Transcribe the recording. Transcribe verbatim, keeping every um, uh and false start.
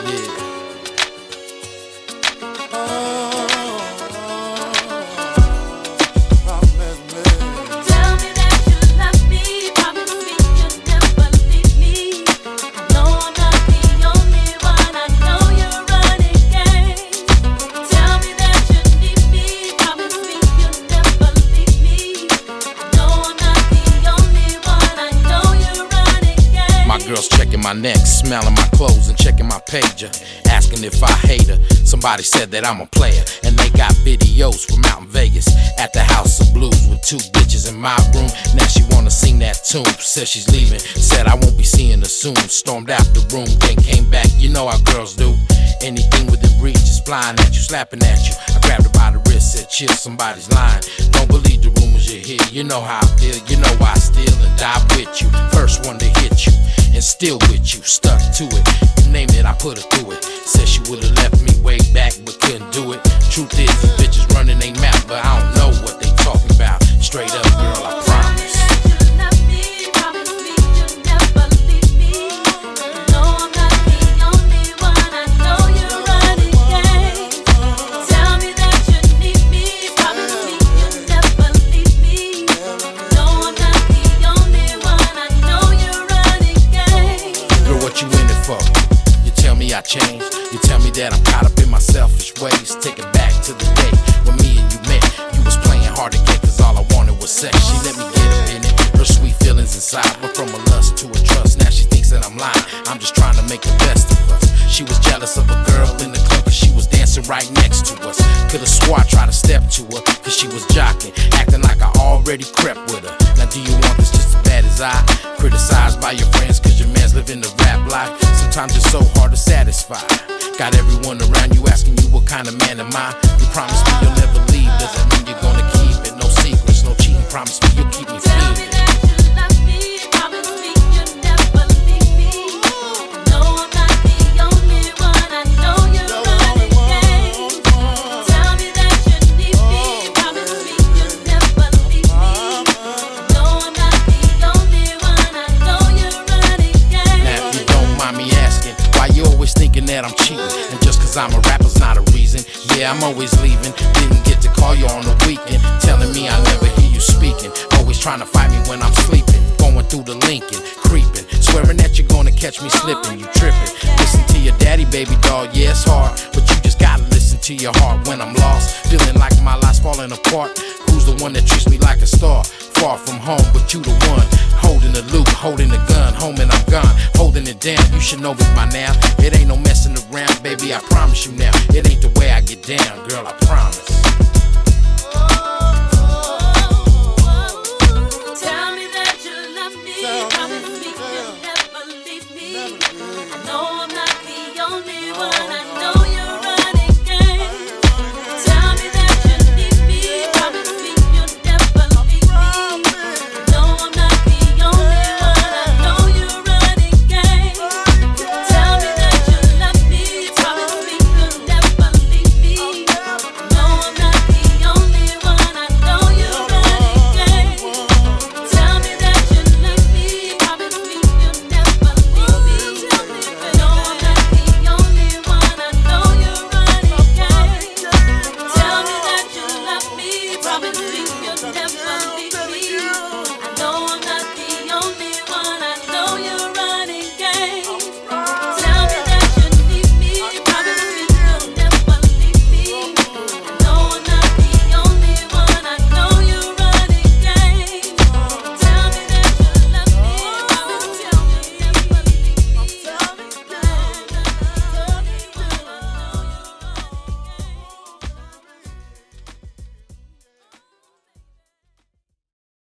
Girls checking my neck, smelling my clothes and checking my pager, asking if I hate her. Somebody said that I'm a player, and they got videos from out in Vegas at the House of Blues with two bitches in my room. Now she wanna sing that tune, said she's leaving, said I won't be seeing her soon. Stormed out the room, then came back, you know how girls do. Anything within reach is flying at you, slapping at you. I grabbed her by the wrist, said chill, somebody's lying. Don't believe the rumors you hear, you know how I feel. You know I steal and die with you, first one to hit you, and still with you, stuck to it. You name it, I put her through it. Said she would've left me way back, but couldn't do it. Truth is, these bitches running they mouth, but I don't know what they talking about. Straight up, girl, I promise. You tell me I changed, you tell me that I'm caught up in my selfish ways. Take it back to the day when me and you met. You was playing hard to get, cause all I wanted was sex. She let me get up in it, her sweet feelings inside. Went from a lust to a trust, now she thinks that I'm lying. I'm just trying to make the best of us. She was jealous of a girl in the club, cause she was dancing right next to us. Could've swore I tried to step to her, cause she was jocking, acting like I already crept with her. Now do you want this just as bad as I? Criticized by your friends cause your man's living the rap life. Sometimes it's so hard to satisfy. Got everyone around you asking you what kind of man am I? You promise me you'll never leave, does that mean you're gonna keep it? No secrets, no cheating, promise me you'll keep me feeling. That I'm cheating, and just cause I'm a rapper's not a reason. Yeah, I'm always leaving, didn't get to call you on the weekend, telling me I never hear you speaking, always trying to fight me when I'm sleeping, going through the Lincoln, creeping, swearing that you're gonna catch me slipping. You tripping, listen to your daddy, baby doll, yeah it's hard, but you just gotta listen to your heart. When I'm lost, feeling like my life's falling apart, who's the one that treats me like a star? Far from home, but you the one, holding the loop, holding the gun, home and I'm gone, holding it down. You should know this by now, it ain't no messing around, baby, I promise you now. It ain't the way I get down, girl, I promise.